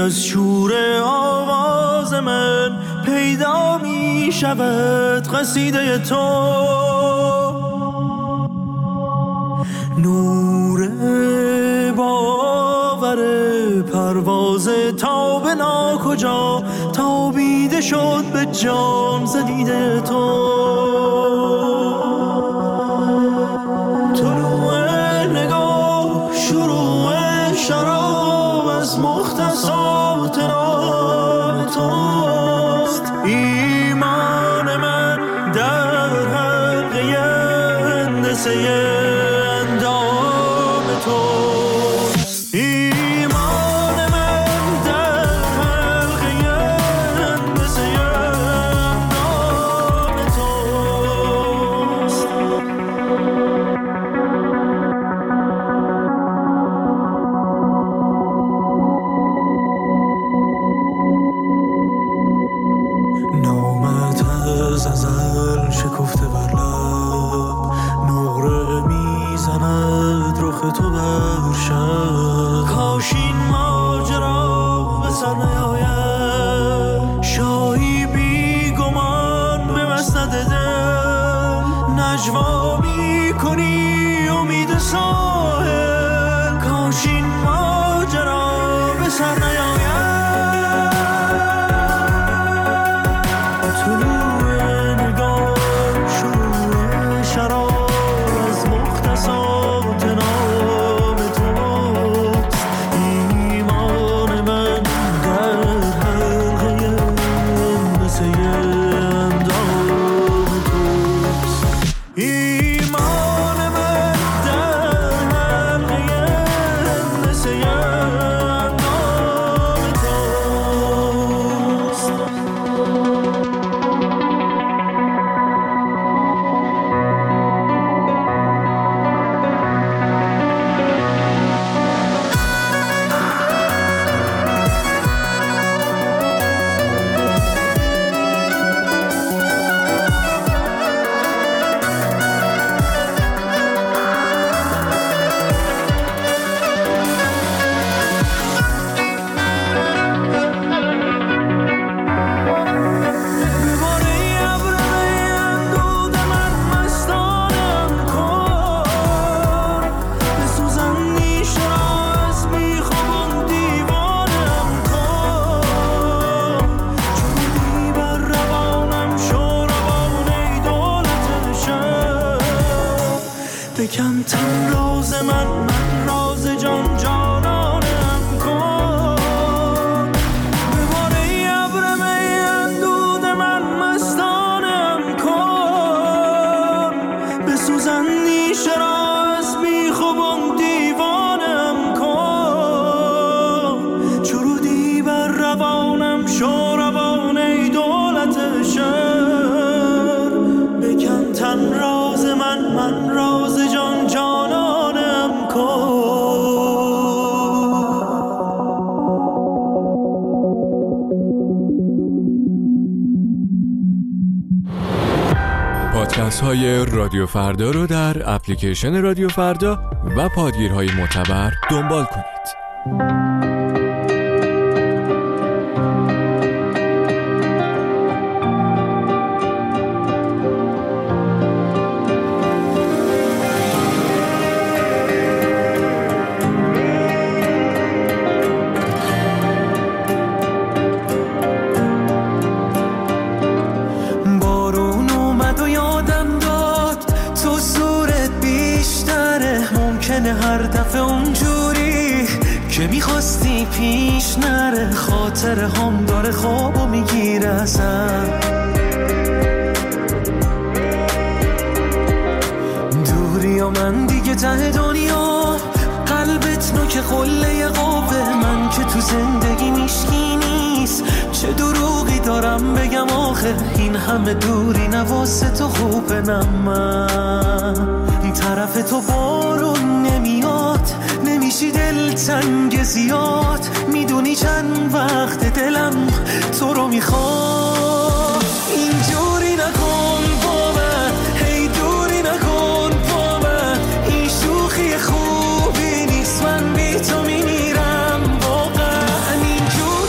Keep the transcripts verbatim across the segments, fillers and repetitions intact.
از شور آواز من پیدا می شود قصیده تو. نور باور پرواز تا به ناکجا تابیده شد به جام زدیده تو. طلوع نگاه شروع شراب از مختصات نام توست. ایمان من در حلقه هندسه اندام توست. ایمان من در حلقه هندسه اندام توست. نامت از ازل شکفته بر لب، نقره میزند رخ تو بر شب. کاش این ماجرا به سر نیاید، شاهی بی گمان به مسند دل نجوا میکنی امید ساحل. کاش این ماجرا به سر نیاید. بکن تن راز من من راز جان جانانم کن. بباره ابر می اندود من مستانم کن. بسوزن نیشه را از بیخوابان دیوانم کن. چرودی بر روانم شو روان ای دولت شهر. بکن تن راز من من راز جان جانانم کن. پادکست های رادیو فردا رو در اپلیکیشن رادیو فردا و پادگیرهای معتبر دنبال کنید. هر دفعه اونجوری که میخواستی پیش نره، خاطر هم داره خوابو میگیره ازم. دوری و من دیگه ته دنیا، قلبت نوک قله قوه من که تو زندگی میشکی نیست. چه دروغی دارم بگم آخه این همه دوری نواسه تو خوبه. نه من طرف تو بارون نمیاد، نمیشی دل تنگ زیاد. میدونی چند وقت دلم تو رو میخواد. اینجوری نکن با من، هی دوری نکن با من. این شوخی خوبی نیست، من بی تو میمیرم واقعا. اینجوری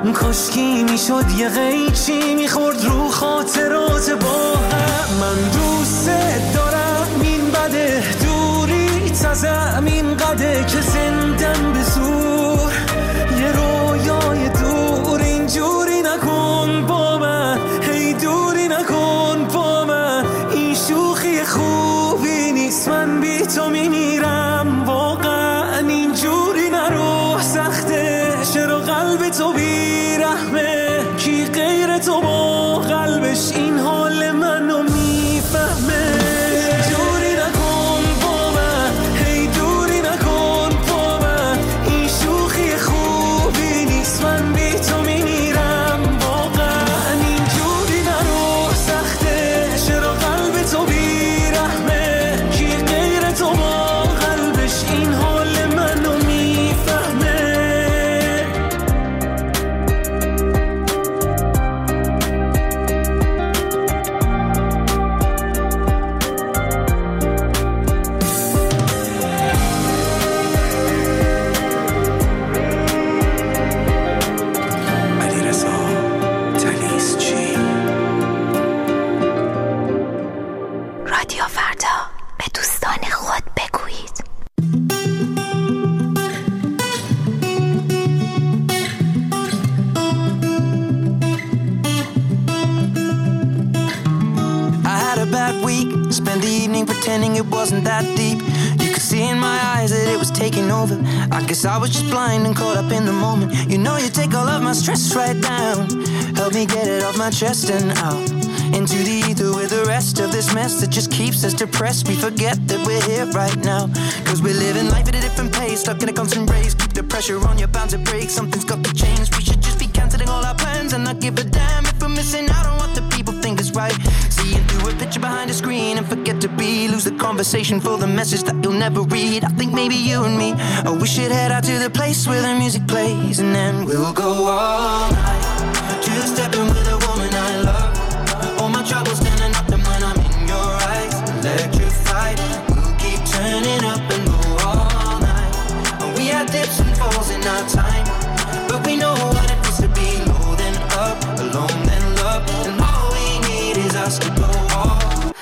کاشکی میشد یه قیچی میخورد رو خاطرات با هم. من دوست دارم این بده دوری تازم این قده که زندم به زور یه رویای دور اینجوری نکن با من هی دوری نکن با من این شوخی خوبی نیست من بی تو میمیرم واقعا اینجوری نرو سخته چرا قلب تو بیرحمه کی غیر تو با قلبش این حال منو میفهمه دوری نکن با من هی دوری نکن با من این شوخی خوبی نیست من بی تو میمیرم واقعا اینجوری نرو سخته چرا قلب تو بیرحمه کی غیر تو با قلبش این حال منو میفهمه رادیو فردا به دوستان خود بگویید. I had a bad week, spent the evening pretending it wasn't that deep. You could see in my eyes that it was taking over. I guess I was just blind and caught up in the moment. You know you take all of my stress right down. Help me get it off my chest and out into the ether with the rest of this mess that just keeps us depressed. We forget that we're here right now, cause we're living life at a different pace, stuck in a constant race. Keep the pressure on, you're bound to break. Something's got to change. We should just be cancelling all our plans and not give a damn if we're missing out on what the people think is right. Seeing through a picture behind a screen and forget to be, lose the conversation for the message that you'll never read. I think maybe you and me, oh, we should head out to the place where the music plays, and then we'll go all night, two-stepping with a woman I love. All my troubles standing up and when I'm in your eyes, electrified. We'll keep turning up and go all night. And we had dips and falls in our time, but we know what it feels to be low then up, alone then love. And all we need is us to go all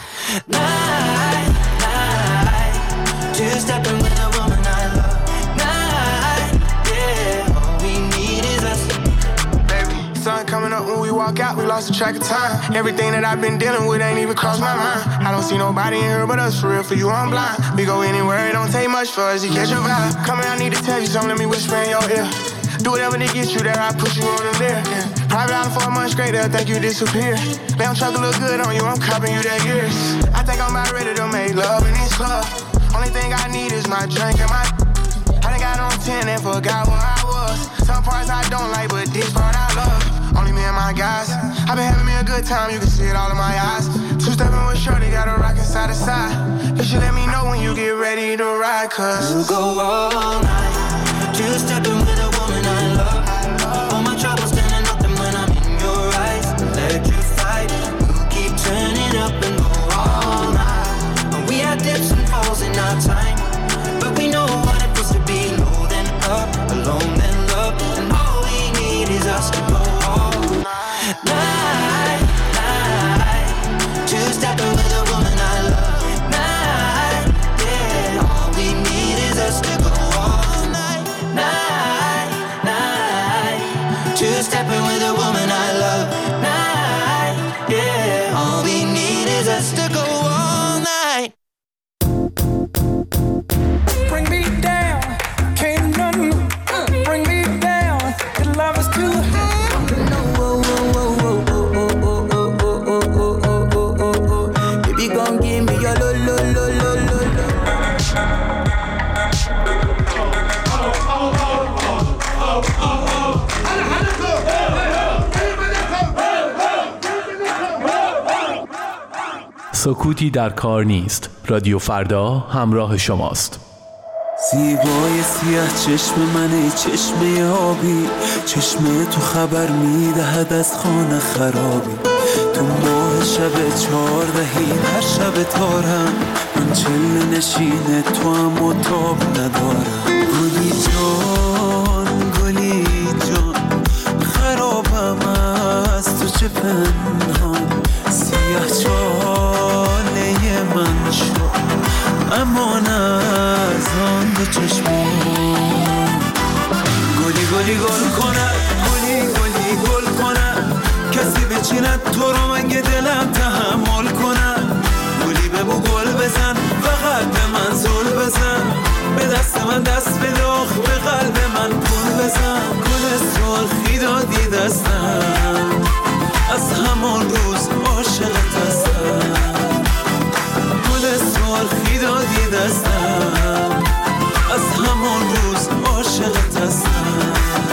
night, night. Two-stepping with a woman I love. Night, yeah. All we need is us. Baby, sun coming up when we walk out, we lost the track of time. Everything that I've been dealing with ain't even crossed my mind. I don't see nobody in here but us, for real, for you I'm blind. We go anywhere, it don't take much for us to catch your vibe. Come here, I need to tell you something, let me whisper in your ear. Do whatever to get you there, I push you on the there. Yeah. Private island for a month straight, they'll think you disappear. Damn truck look good on you, I'm copping you that years. I think I'm about ready to make love in this club. Only thing I need is my drink and my I done got on ten and forgot where I was. Some parts I don't like, but this part I love. Only me and my guys. I've been having me a good time, you can see it all in my eyes. Two-stepping with shorty, got a rockin' side to side. You should let me know when you get ready to ride, cause we'll go all night, two-stepping with a woman I love. All my troubles standing up and when I'm in your eyes, electrified. We'll keep turning up and go all night. And we had dips and falls in our time, but we know what it feels to be low then up, alone then love. And all we need is us to go all night, night. Two-stepping with a woman I love. Night, yeah. All we need is us to go all night, night, night. Two-stepping with a woman I love. Night, yeah. All we need is us to go all night. Bring me down, can't nothing uh, bring me down. Your love is too high. No, oh, oh, oh, oh, oh, oh, oh, oh, oh, oh, oh, oh, oh, oh. Baby, gon' give me your lo, lo, lo, lo, lo, lo. سکوتی در کار نیست. رادیو فردا همراه شماست. زیبای سیاه چشم منه، چشمه آبی، چشمه تو خبر میدهد از خانه خرابی. تو ماه شب چهاردهی هر شب تارم، من چله نشینه تو هم و تاب ندارم. گلی جان گلی جان خراب خوابم از تو چه پنهان سیاه چاله من شد امان از آن دو چشمان گلی گلی گل کنه گلی گلی گل کنه کسی بچیند تو رو مگه دلم تحمل کنه گلی ببو گل بزن فقط به من زل بزن به دست من دست بداخ به قلب من گل بزن گل سرخی دادی دستم از همان روز عاشقت هستم گل سرخی دادی دستم از همان روز عاشقت هستم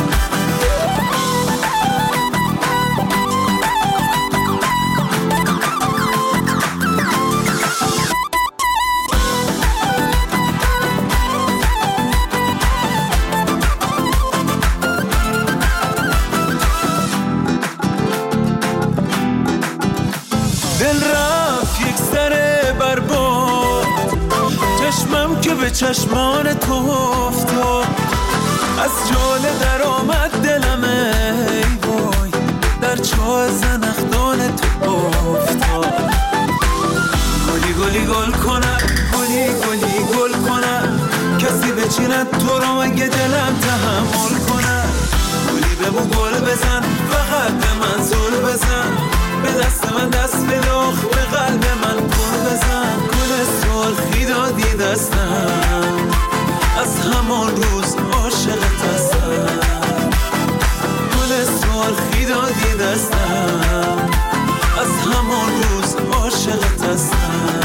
به چشمان تو افتاد از جاله در آمد دلم ای وای در چاه زنخدان تو افتاد گلی گلی گل کنه گلی گلی گل کنه کسی بچیند تو رو مگه دلم تحمل کنه گلی ببو گل بزن فقط به من زل بزن به دست من دست بداخ به قلب من گل بزن گل سرخی دادی دستم از همان روز عاشقت هستم گل سرخی دادی دستم از همان روز عاشقت هستم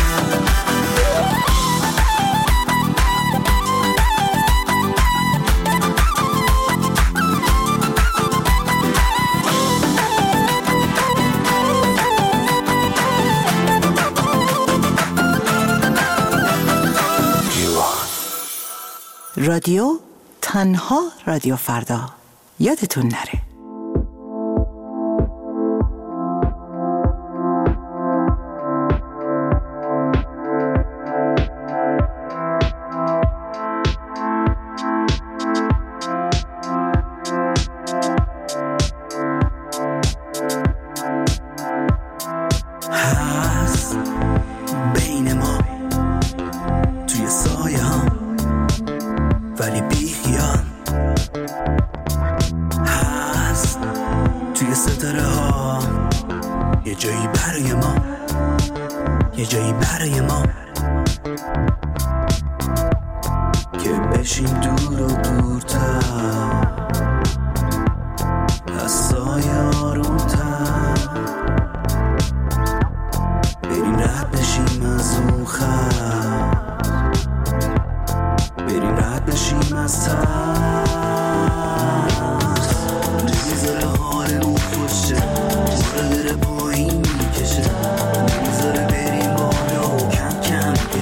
رادیو تنها رادیو فردا یادتون نره.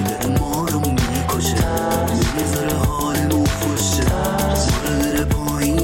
Point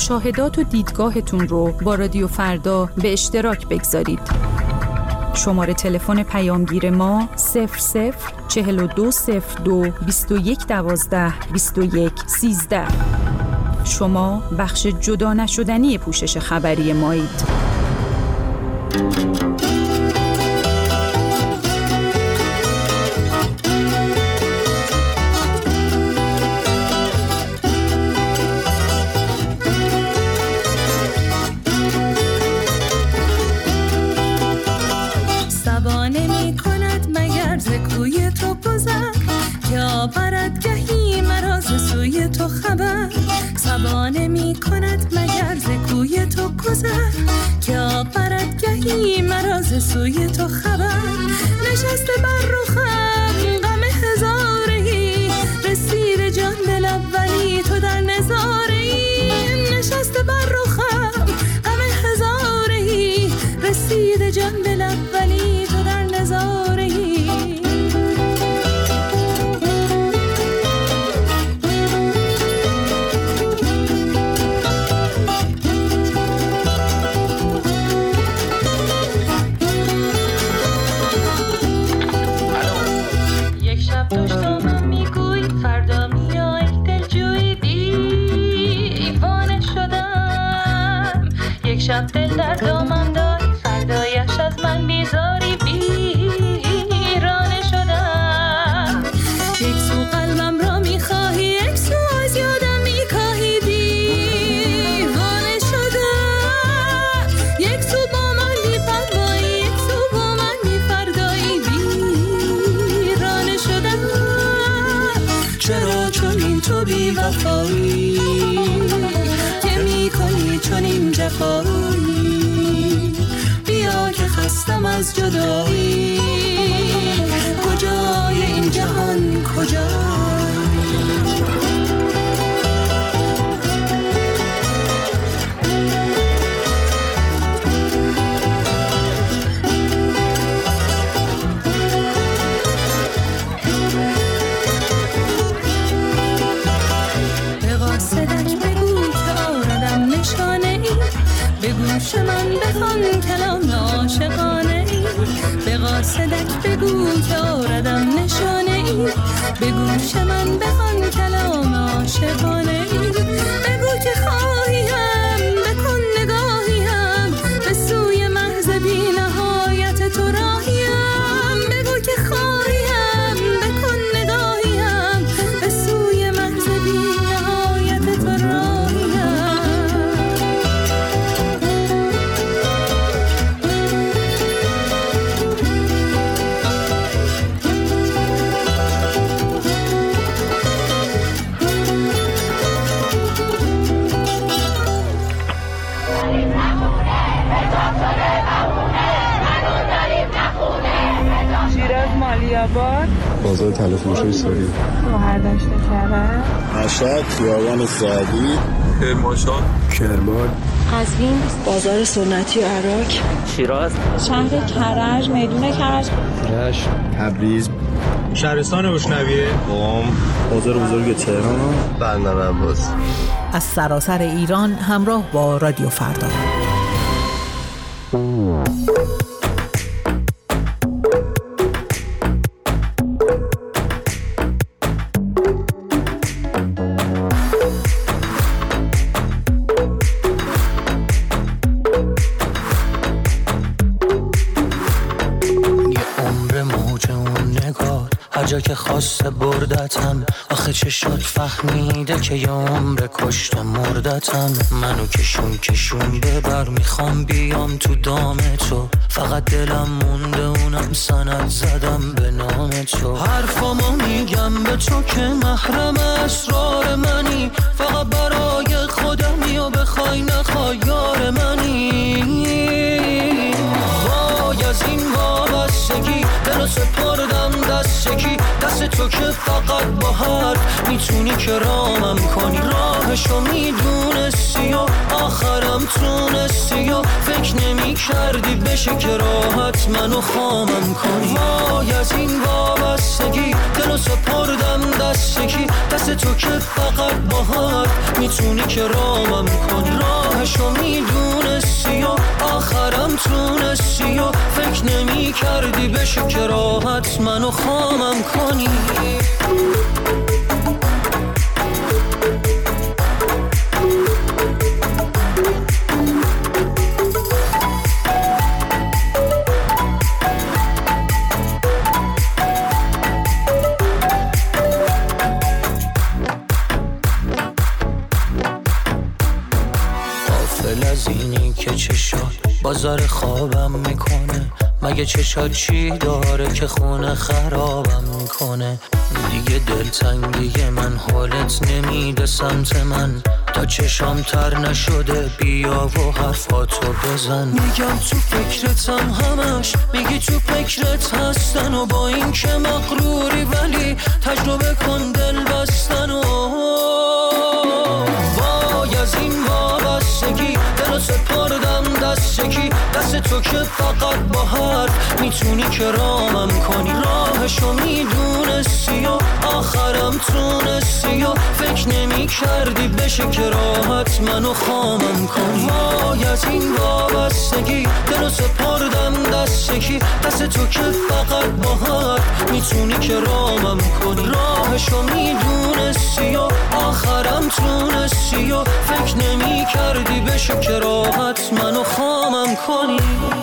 مشاهدات و دیدگاهتون رو با رادیو فردا به اشتراک بگذارید. شماره تلفن پیامگیر ما صفر صفر چهل و دو صفر دو بیست و یک دوازده بیست و یک سیزده. شما بخش جدا نشدنی پوشش خبری مایید. سبانه می کند مگر ز کوی تو گذر که آورد گهی مرا ز سوی تو خبر. نشسته بر رخم غم هزارهی، رسید جان دل اولی تو در نظارهی. نشسته بر رخم غم هزارهی، رسید جان دل اولی تو در نظارهی. شب دل در دامم داری، فردایش از من بیزاری، بیرانه شدم. یک سو قلبم را میخواهی، یک سو از یادم میکاهی، دیوانه شدم. یک سو با من میفردایی، یک سو با من میفردایی، بیرانه شدم. چرا چون این تو بی وفایی که میکنی چون این جفایی؟ بیا که خستم از جدایی، کجای این جهان کجای؟ به گوش من بخوان کلام عاشقانه ای، به قاصدک بگو که آردم نشانه ای. به گوش من بخوان کلام عاشقانه ای، بگو که خواهیم بکن نگاهیم، به سوی محض بی نهایت تو راهیم. بگو که خواهیم بکن نگاهیم، به سوی محض بی نهایت تو راهیم. بازار تلفروشی سوری، گوهر داشته کرد، مشهد، خیابان سعدی، کرمانشاه، کرمان، قزوین، بازار سنتی عراق، شیراز، شهر کرج، میدون کرج، رشت، تبریز، شهرستان روشنویه، قم، بازار بزرگ تهران، بندر عباس. از سراسر ایران همراه با رادیو فردا. جا که خواسته بردتم، آخه چه شد فهمیده که یه عمر کشته مردتم. منو کشون کشون ببر، میخوام بیام تو دام تو، فقط دلم مونده اونم سند زدم به نام تو. حرفامو میگم به تو که محرم اسرار منی، فقط برای خودمی و بخوای نخوای یار منی. وای از این وابستگی دلو سپردم دستگی، دست تو که فقط با حرف میتونی که رامم کنی. راهشو میدونستی و آخرم تونستی و فکر نمی کردی بشه که راحت منو خامم کنی. وای از این وابستگی دلو سپردم دست کی، دست تو که فقط باهات میتونی که رامم کنی. راهشو میدونستی و آخرم تونستی و فکر نمی کردی بشه که راحت منو خامم کنی. بازار خوابم میکنه، مگه چشات چی داره که خونه خرابم میکنه. دیگه دلتنگی من حالت نمیده سمت من، تا چشام تر نشده بیا و حرفاتو بزن. میگم تو فکرتم همش، میگی تو فکرت هستن و با این که مغروری ولی تجربه کن دل بستن. و وای از این وابستگی دلو سپردم دست کی، دست تو که فقط با حرف میتونی که رامم کنی. راهشو میدونستی و آخرم تونستی و فکر نمی کردی بشه که راحت منو خامم کنی. وای از این وابستگی دلو سپردم دست کی، دست تو که فقط با حرف میتونی که رامم کنی. راهشو میدونستی و آخرم تونستی و فکر نمی کردی بشه که راحت منو خامم کنی.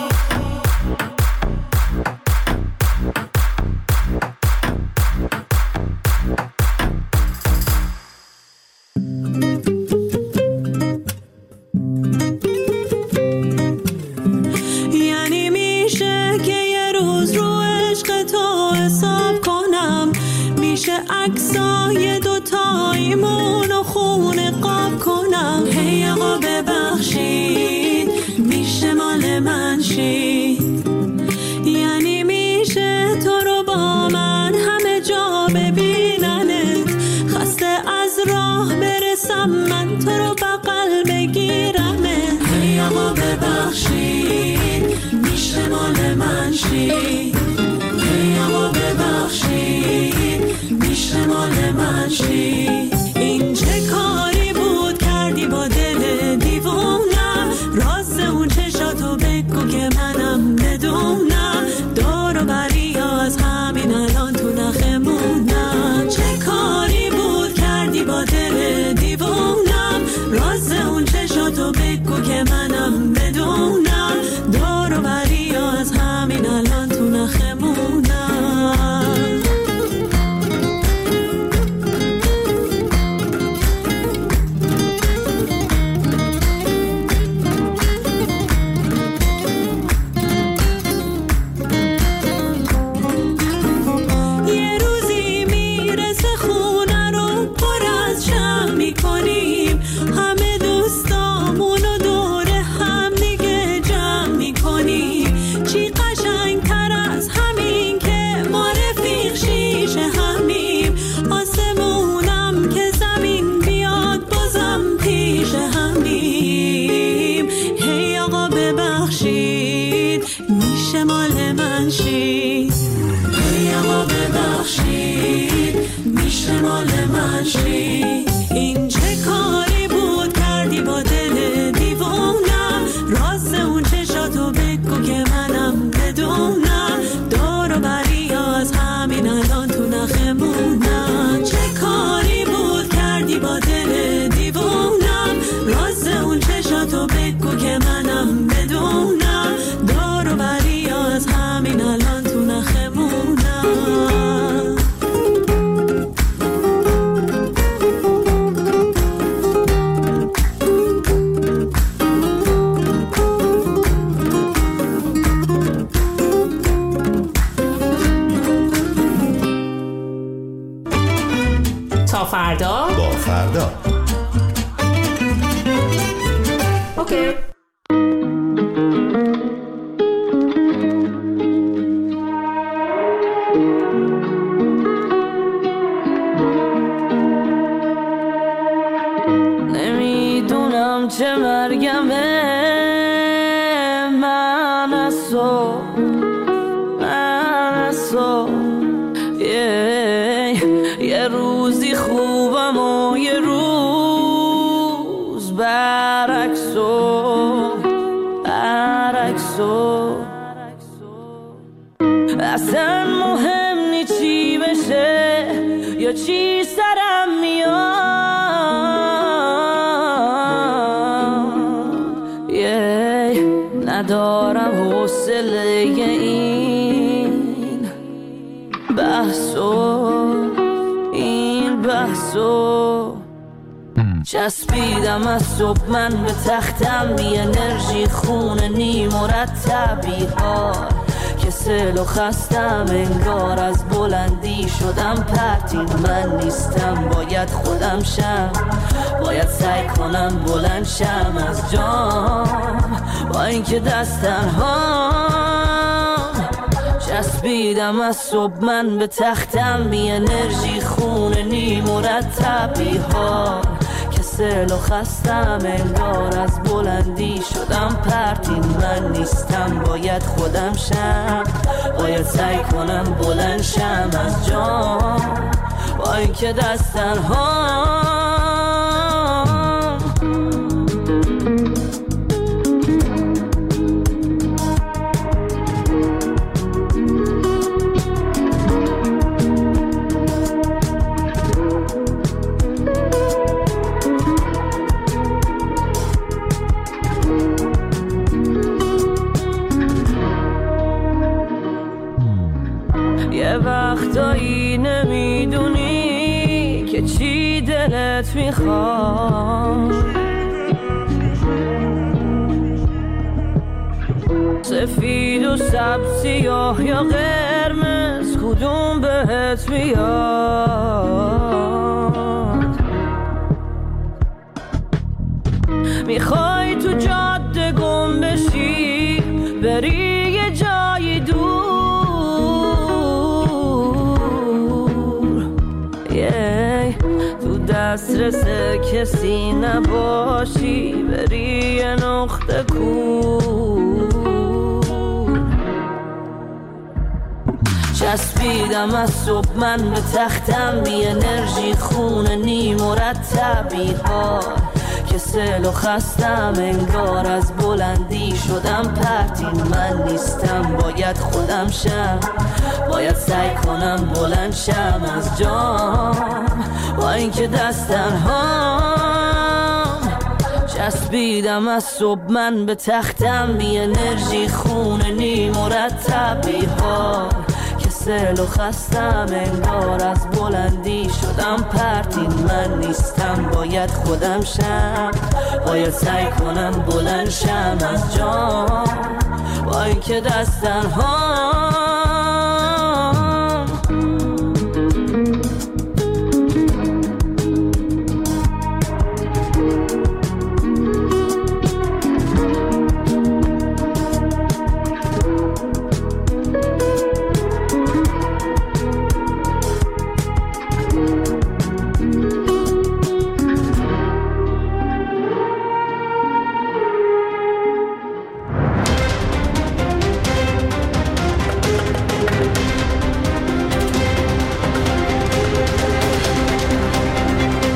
یعنی میشه که یه روز رو عشق تو حساب کنم، میشه عکسای دوتاییمون و خونه قاب کنم. هی آقا ببخشید میشه مال من شید، یعنی میشه تو رو با من همه جا ببیننت. خسته از راه برسم من تو رو بغل بگیرمت. هی آقا ببخشید میشه مال من شید، هی آقا ببخشید میشه مال من شید. این چه کاری بود کردی با دل دیوونم، راست اون چشاتو بگو که منم بدونم. دور و بری از همین الان تو نخمونم. چه کاری بود کردی با دل دیوونم، راست اون چشاتو بگو که منم بدونم. دور و بری از همین الان تو نخمونم. این چه کاری بود کردی با دل دیوونم، راست اون چشاتو بگو که منم بدونم. دور و بری از همین الان تو نخمونم. چه کاری بود کردی با دل دیوونم، راست اون چشاتو بگو که منم بدونم. دور و بری از همین الان تو نخمونم. صبح من صبح یه, یه روزی خوبم و یه روز برعکس و برعکس و اصلا مهم نی چی بشه یا چی سرم میاد yeah. ندارم حوصله این بحثو این بحثو چسبیدم از صبح من به تختم بی انرژی خونه نی مرتبی ها کسل و خستم انگار از بلندی شدم پرتین من نیستم باید خودم شم باید سعی کنم بلند شم از جام با اینکه دست تنهام چسبیدم از صبح من به تختم بی انرژی خونه نی مرتبی ها کسل و خستم انگار از بلندی شدم پرتین من نیستم باید خودم شم باید سعی کنم بلند شم از جام با اینکه دست تنهام یه وقتایی نمیدونی که چی دلت میخواد سفید و سبز سیاه یا قرمز کدوم بهت میاد میخوای تو جاده گم بشی بری یه جای دور تو دسترس کسی نباشی بری یه نقطه کور چسبیدم از صبح من به تختم بی انرژی خونه نی مرتبی ها کسل و خستم انگار از بلندی شدم پرتین من نیستم باید خودم شم باید سعی کنم بلند شم از جام با اینکه دست تنهام چسبیدم از صبح من به تختم بی انرژی خونه نی مرتبی ها کسل و خستم انگار از بلندی شدم پرتین من نیستم باید خودم شم باید سعی کنم بلند شم از جام با اینکه دست تنهام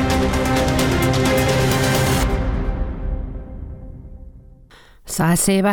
ساعت سه